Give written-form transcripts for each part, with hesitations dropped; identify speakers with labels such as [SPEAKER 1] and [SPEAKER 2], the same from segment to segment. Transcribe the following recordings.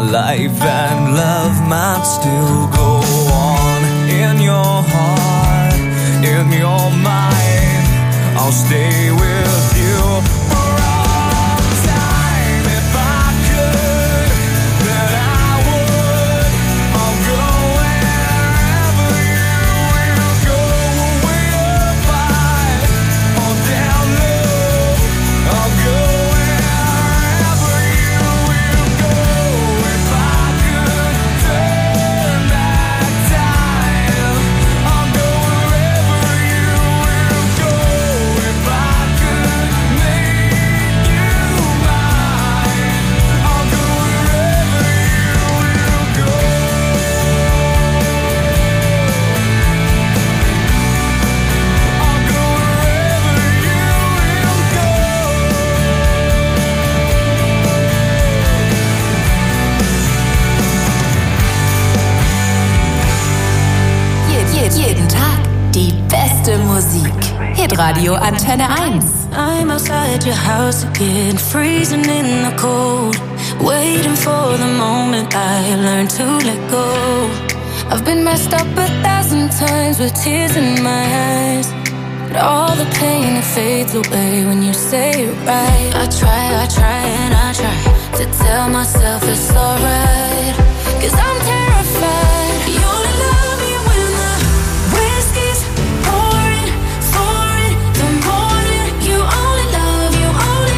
[SPEAKER 1] life and love might still go on. In your heart, in your mind, I'll stay with you for all time. If I could, then I would. I'll go wherever you will go, way up high or down low. I'll go wherever you will go. If I could turn back time, I'll go wherever you will go. If I could make you mine, I'll go wherever you will go. I'll go wherever you will go.
[SPEAKER 2] Jeden Tag die beste Musik. Hitradio Antenne 1.
[SPEAKER 3] I'm outside your house again, freezing in the cold, waiting for the moment I learn to let go. I've been messed up 1,000 times with tears in my eyes, but all the pain, it fades away when you say it right. I try and I try to tell myself it's alright, 'cause I'm terrified. You only love me when the whiskey's pouring, the morning. You only love me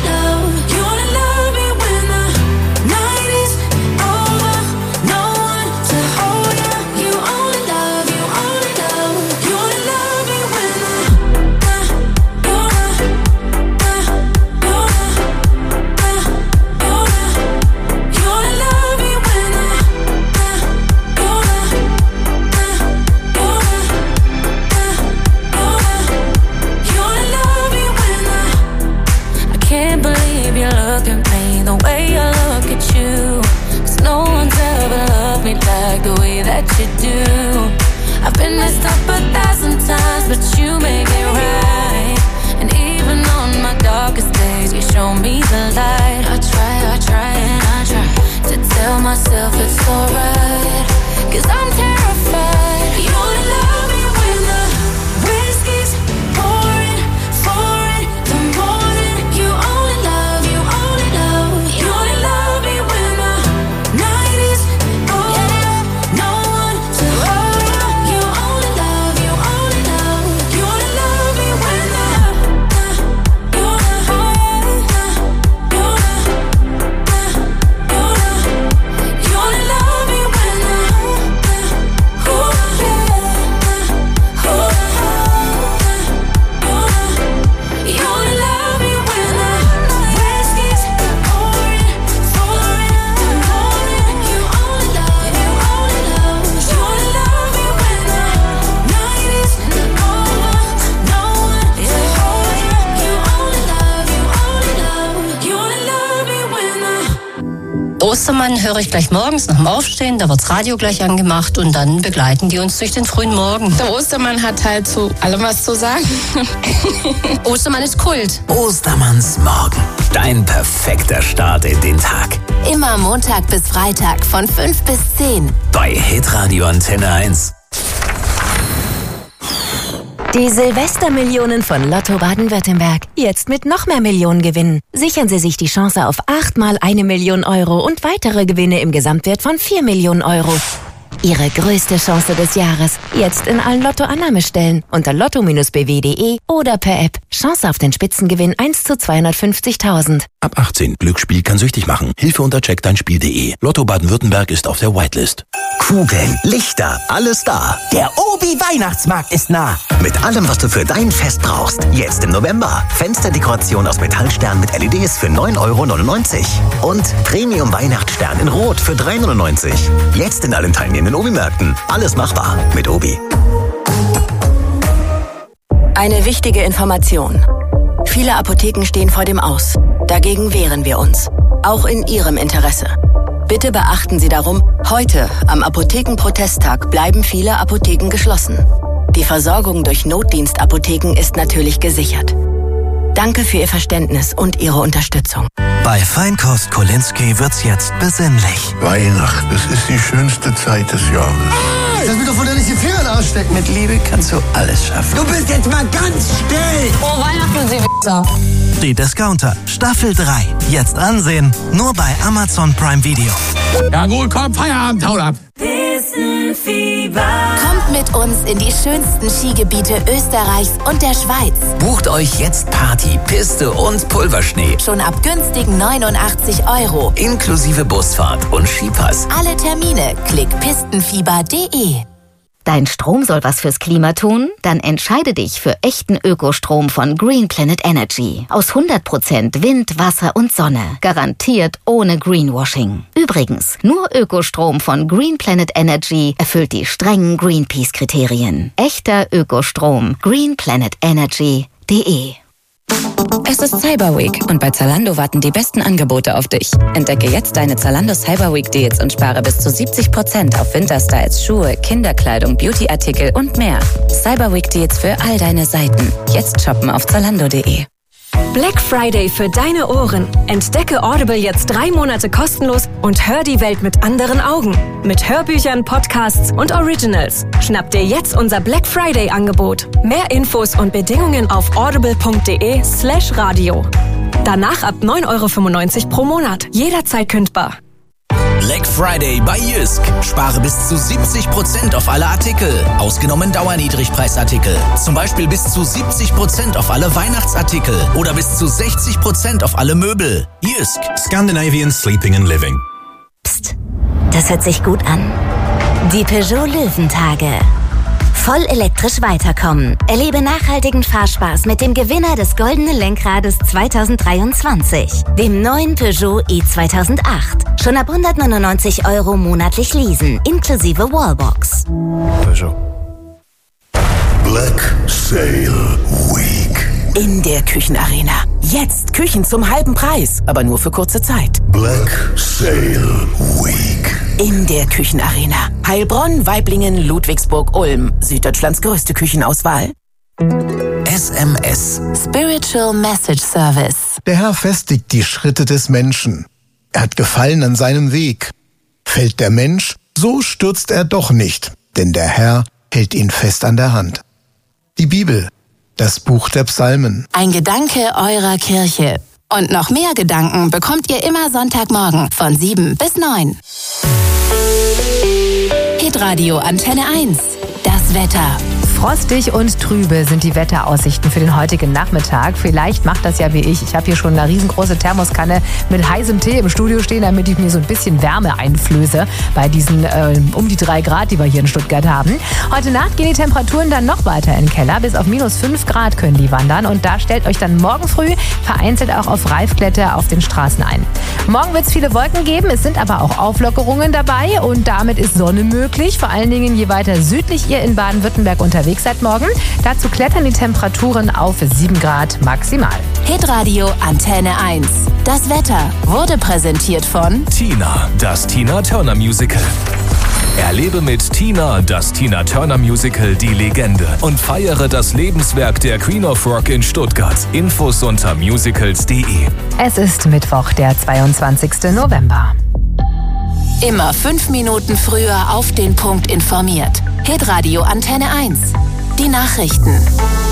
[SPEAKER 3] when the night is over. No one to hold you. You only love me when the you only love me when the I can't believe you look at me the way I look at you, 'cause no one's ever loved me like the way that you do. I've been messed up 1,000 times, but you make it right. And even on my darkest days, you show me the light. I try and I try to tell myself it's alright, 'cause I'm terrified. You only love me when the whiskey's pouring, the morning. You only love me when the night is over. No one to hold you. You only love me when the you only love me when the you only love me when the whiskey's pouring, the morning. You only love me when the night is over. No one to hold you. You only love me when the
[SPEAKER 4] Ostermann höre ich gleich morgens nach dem Aufstehen, da wird's Radio gleich angemacht und dann begleiten die uns durch den frühen Morgen.
[SPEAKER 5] Der Ostermann hat halt zu allem was zu sagen.
[SPEAKER 2] Ostermann ist Kult.
[SPEAKER 6] Ostermanns Morgen. Dein perfekter Start in den Tag.
[SPEAKER 2] Immer Montag bis Freitag von 5 bis 10.
[SPEAKER 6] Bei Hitradio Antenne 1.
[SPEAKER 7] Die Silvestermillionen von Lotto Baden-Württemberg. Jetzt mit noch mehr Millionen gewinnen. Sichern Sie sich die Chance auf 8-mal 1 Million Euro und weitere Gewinne im Gesamtwert von 4 Millionen Euro. Ihre größte Chance des Jahres. Jetzt in allen Lotto-Annahmestellen unter lotto-bw.de oder per App. Chance auf den Spitzengewinn 1 zu 250.000.
[SPEAKER 8] Ab 18. Glücksspiel kann süchtig machen. Hilfe unter checkdeinspiel.de. Lotto Baden-Württemberg ist auf der Whitelist.
[SPEAKER 6] Kugeln, Lichter, alles da. Der Obi-Weihnachtsmarkt ist nah. Mit allem, was du für dein Fest brauchst. Jetzt im November. Fensterdekoration aus Metallstern mit LEDs für 9,99 € und Premium-Weihnachtsstern in Rot für 3,99 €. Jetzt in allen teilnehmenden Obi-Märkten. Alles machbar mit Obi.
[SPEAKER 7] Eine wichtige Information. Viele Apotheken stehen vor dem Aus. Dagegen wehren wir uns. Auch in Ihrem Interesse. Bitte beachten Sie darum, heute am Apothekenprotesttag bleiben viele Apotheken geschlossen. Die Versorgung durch Notdienstapotheken ist natürlich gesichert. Danke für Ihr Verständnis und Ihre Unterstützung.
[SPEAKER 9] Bei Feinkost Kolinski wird's jetzt besinnlich.
[SPEAKER 10] Weihnachten, das ist die schönste Zeit des Jahres.
[SPEAKER 9] Lass mich doch von der nicht die Finger ausstecken. Mit Liebe kannst du alles schaffen. Du bist jetzt mal ganz still.
[SPEAKER 5] Oh, Weihnachten, Sie Wichser.
[SPEAKER 9] Die Discounter, Staffel 3. Jetzt ansehen, nur bei Amazon Prime Video.
[SPEAKER 10] Ja gut, komm, Feierabend, haut ab.
[SPEAKER 2] Kommt mit uns in die schönsten Skigebiete Österreichs und der Schweiz.
[SPEAKER 6] Bucht euch jetzt Party, Piste und Pulverschnee.
[SPEAKER 2] Schon ab günstigen 89 €.
[SPEAKER 6] Inklusive Busfahrt und Skipass.
[SPEAKER 2] Alle Termine klick pistenfieber.de.
[SPEAKER 11] Dein Strom soll was fürs Klima tun? Dann entscheide dich für echten Ökostrom von Green Planet Energy. Aus 100% Wind, Wasser und Sonne. Garantiert ohne Greenwashing. Übrigens, nur Ökostrom von Green Planet Energy erfüllt die strengen Greenpeace-Kriterien. Echter Ökostrom. greenplanetenergy.de.
[SPEAKER 12] Es ist Cyber Week und bei Zalando warten die besten Angebote auf dich. Entdecke jetzt deine Zalando Cyber Week Deals und spare bis zu 70% auf Winterstyles, Schuhe, Kinderkleidung, Beautyartikel und mehr. Cyber Week Deals für all deine Seiten. Jetzt shoppen auf zalando.de.
[SPEAKER 13] Black Friday für deine Ohren. Entdecke Audible jetzt 3 Monate kostenlos und hör die Welt mit anderen Augen. Mit Hörbüchern, Podcasts und Originals. Schnapp dir jetzt unser Black Friday Angebot. Mehr Infos und Bedingungen auf audible.de/radio. Danach ab 9,95 € pro Monat. Jederzeit kündbar.
[SPEAKER 14] Black Friday bei Jysk. Spare bis zu 70% auf alle Artikel. Ausgenommen Dauerniedrigpreisartikel. Zum Beispiel bis zu 70% auf alle Weihnachtsartikel. Oder bis zu 60% auf alle Möbel. Jysk.
[SPEAKER 15] Scandinavian Sleeping and Living.
[SPEAKER 11] Psst, das hört sich gut an. Die Peugeot Löwentage. Voll elektrisch weiterkommen. Erlebe nachhaltigen Fahrspaß mit dem Gewinner des Goldenen Lenkrades 2023, dem neuen Peugeot E2008. Schon ab 199 € monatlich leasen, inklusive Wallbox.
[SPEAKER 10] Peugeot. Black Sale Week.
[SPEAKER 16] In der Küchenarena. Jetzt Küchen zum halben Preis, aber nur für kurze Zeit.
[SPEAKER 10] Black Sale Week.
[SPEAKER 16] In der Küchenarena. Heilbronn, Waiblingen, Ludwigsburg, Ulm. Süddeutschlands größte Küchenauswahl.
[SPEAKER 6] SMS.
[SPEAKER 2] Spiritual Message Service.
[SPEAKER 17] Der Herr festigt die Schritte des Menschen. Er hat Gefallen an seinem Weg. Fällt der Mensch, so stürzt er doch nicht, denn der Herr hält ihn fest an der Hand. Die Bibel, das Buch der Psalmen.
[SPEAKER 2] Ein Gedanke eurer Kirche. Und noch mehr Gedanken bekommt ihr immer Sonntagmorgen von 7 bis 9. Hitradio Antenne 1. Das Wetter.
[SPEAKER 18] Frostig und trübe sind die Wetteraussichten für den heutigen Nachmittag. Vielleicht macht das ja wie ich. Ich habe hier schon eine riesengroße Thermoskanne mit heißem Tee im Studio stehen, damit ich mir so ein bisschen Wärme einflöße bei diesen um die 3 Grad, die wir hier in Stuttgart haben. Heute Nacht gehen die Temperaturen dann noch weiter in den Keller. Bis auf -5 Grad können die wandern. Und da stellt euch dann morgen früh vereinzelt auch auf Reifglätte auf den Straßen ein. Morgen wird es viele Wolken geben. Es sind aber auch Auflockerungen dabei. Und damit ist Sonne möglich. Vor allen Dingen, je weiter südlich ihr in Baden-Württemberg unterwegs seid morgen. Dazu klettern die Temperaturen auf 7 Grad maximal.
[SPEAKER 2] Hitradio Antenne 1. Das Wetter wurde präsentiert von
[SPEAKER 1] Tina, das Tina Turner Musical. Erlebe mit Tina, das Tina Turner Musical, die Legende und feiere das Lebenswerk der Queen of Rock in Stuttgart. Infos unter musicals.de.
[SPEAKER 18] Es ist Mittwoch, der 22. November.
[SPEAKER 2] Immer 5 Minuten früher auf den Punkt informiert. Hitradio Antenne 1. Die Nachrichten.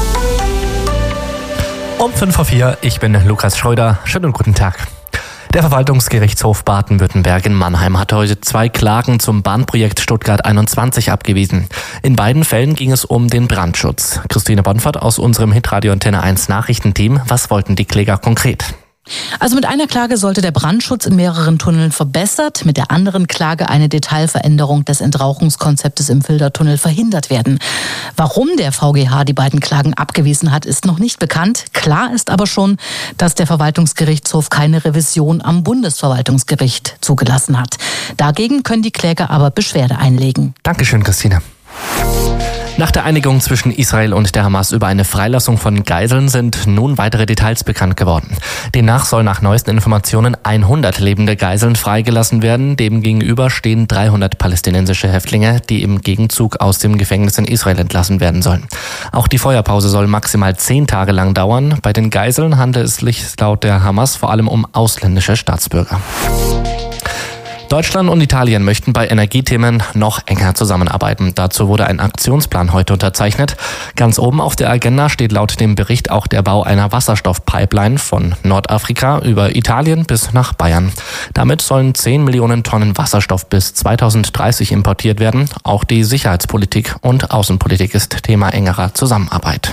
[SPEAKER 19] Um 5:04 ich bin Lukas Schröder. Schönen guten Tag. Der Verwaltungsgerichtshof Baden-Württemberg in Mannheim hat heute 2 Klagen zum Bahnprojekt Stuttgart 21 abgewiesen. In beiden Fällen ging es um den Brandschutz. Christine Bonfert aus unserem Hitradio Antenne 1 Nachrichtenteam. Was wollten die Kläger konkret?
[SPEAKER 20] Also mit einer Klage sollte der Brandschutz in mehreren Tunneln verbessert, mit der anderen Klage eine Detailveränderung des Entrauchungskonzeptes im Filtertunnel verhindert werden. Warum der VGH die beiden Klagen abgewiesen hat, ist noch nicht bekannt. Klar ist aber schon, dass der Verwaltungsgerichtshof keine Revision am Bundesverwaltungsgericht zugelassen hat. Dagegen können die Kläger aber Beschwerde einlegen.
[SPEAKER 19] Dankeschön, Christine. Nach der Einigung zwischen Israel und der Hamas über eine Freilassung von Geiseln sind nun weitere Details bekannt geworden. Demnach soll nach neuesten Informationen 100 lebende Geiseln freigelassen werden. Demgegenüber stehen 300 palästinensische Häftlinge, die im Gegenzug aus dem Gefängnis in Israel entlassen werden sollen. Auch die Feuerpause soll maximal 10 Tage lang dauern. Bei den Geiseln handelt es sich laut der Hamas vor allem um ausländische Staatsbürger. Deutschland und Italien möchten bei Energiethemen noch enger zusammenarbeiten. Dazu wurde ein Aktionsplan heute unterzeichnet. Ganz oben auf der Agenda steht laut dem Bericht auch der Bau einer Wasserstoffpipeline von Nordafrika über Italien bis nach Bayern. Damit sollen 10 Millionen Tonnen Wasserstoff bis 2030 importiert werden. Auch die Sicherheitspolitik und Außenpolitik ist Thema engerer Zusammenarbeit.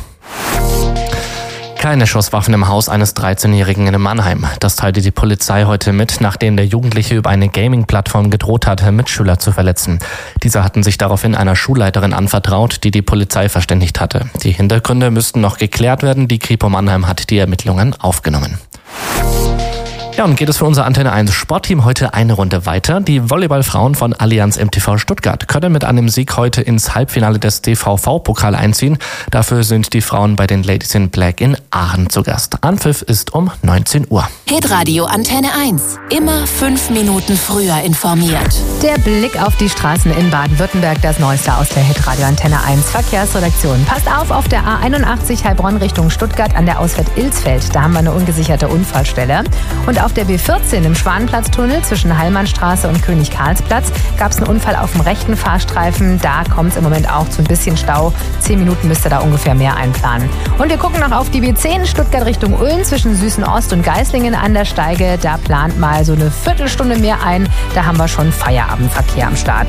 [SPEAKER 19] Keine Schusswaffen im Haus eines 13-Jährigen in Mannheim. Das teilte die Polizei heute mit, nachdem der Jugendliche über eine Gaming-Plattform gedroht hatte, Mitschüler zu verletzen. Diese hatten sich daraufhin einer Schulleiterin anvertraut, die die Polizei verständigt hatte. Die Hintergründe müssten noch geklärt werden. Die Kripo Mannheim hat die Ermittlungen aufgenommen. Ja, und geht es für unser Antenne 1 Sportteam heute eine Runde weiter. Die Volleyballfrauen von Allianz MTV Stuttgart können mit einem Sieg heute ins Halbfinale des DVV-Pokal einziehen. Dafür sind die Frauen bei den Ladies in Black in Aachen zu Gast. Anpfiff ist um 19 Uhr.
[SPEAKER 2] Hitradio Antenne 1. Immer 5 Minuten früher informiert.
[SPEAKER 18] Der Blick auf die Straßen in Baden-Württemberg, das Neueste aus der Hitradio Antenne 1 Verkehrsredaktion. Passt auf der A81 Heilbronn Richtung Stuttgart an der Ausfahrt Ilsfeld. Da haben wir eine ungesicherte Unfallstelle. Und auf der B14 im Schwanenplatztunnel zwischen Heilmannstraße und König-Karls-Platz gab es einen Unfall auf dem rechten Fahrstreifen. Da kommt es im Moment auch zu ein bisschen Stau. 10 Minuten müsst ihr da ungefähr mehr einplanen. Und wir gucken noch auf die B10 Stuttgart Richtung Ulm zwischen Süßen-Ost und Geislingen an der Steige. Da plant mal so eine Viertelstunde mehr ein. Da haben wir schon Feierabendverkehr am Start.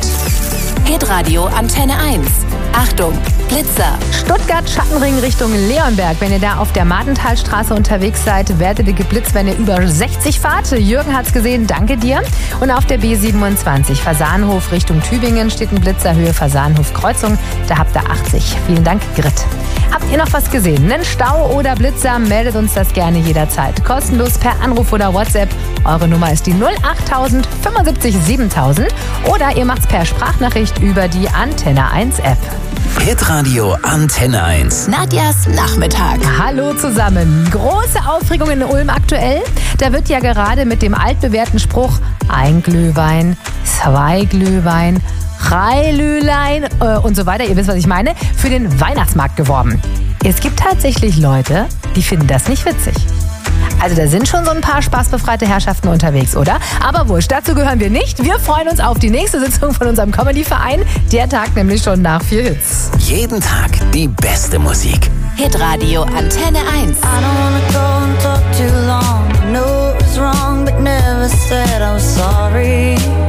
[SPEAKER 2] Hitradio Antenne 1. Achtung, Blitzer.
[SPEAKER 18] Stuttgart Schattenring Richtung Leonberg. Wenn ihr da auf der Martenthalstraße unterwegs seid, werdet ihr geblitzt, wenn ihr über 60 fahrt. Jürgen hat's gesehen, danke dir. Und auf der B27 Fasanhof Richtung Tübingen steht ein Blitzer, Höhe Fasanhof Kreuzung. Da habt ihr 80. Vielen Dank, Grit. Habt ihr noch was gesehen? Einen Stau oder Blitzer? Meldet uns das gerne jederzeit. Kostenlos per Anruf oder WhatsApp. Eure Nummer ist die 08000 75 7000. Oder ihr macht's per Sprachnachricht über die Antenne 1 App.
[SPEAKER 14] Hitradio Antenne 1.
[SPEAKER 2] Nadjas Nachmittag.
[SPEAKER 18] Hallo zusammen. Große Aufregung in Ulm aktuell. Da wird ja gerade mit dem altbewährten Spruch ein Glühwein, 2 Glühwein, 3 Lühlein und so weiter, ihr wisst, was ich meine, für den Weihnachtsmarkt geworben. Es gibt tatsächlich Leute, die finden das nicht witzig. Also da sind schon so ein paar spaßbefreite Herrschaften unterwegs, oder? Aber wurscht, dazu gehören wir nicht. Wir freuen uns auf die nächste Sitzung von unserem Comedy-Verein. Der Tag nämlich schon nach 4 Hits.
[SPEAKER 14] Jeden Tag die beste Musik.
[SPEAKER 2] Hitradio Antenne 1.
[SPEAKER 3] I don't wanna go and talk too long. I know it was wrong, but never said I was sorry.